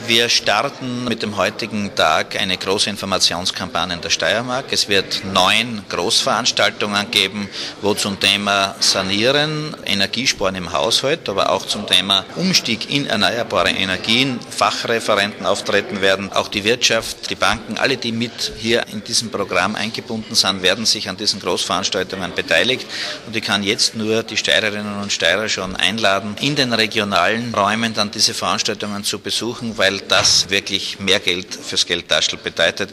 Wir starten mit dem heutigen Tag eine große Informationskampagne in der Steiermark. Es wird 9 Großveranstaltungen geben, wo zum Thema Sanieren, Energiesparen im Haushalt, aber auch zum Thema Umstieg in erneuerbare Energien Fachreferenten auftreten werden. Auch die Wirtschaft, die Banken, alle, die mit hier in diesem Programm eingebunden sind, werden sich an diesen Großveranstaltungen beteiligt. Und ich kann jetzt nur die Steirerinnen und Steirer schon einladen, in den regionalen Räumen dann diese Veranstaltungen zu besuchen, weil das wirklich mehr Geld fürs Geldtaschel bedeutet.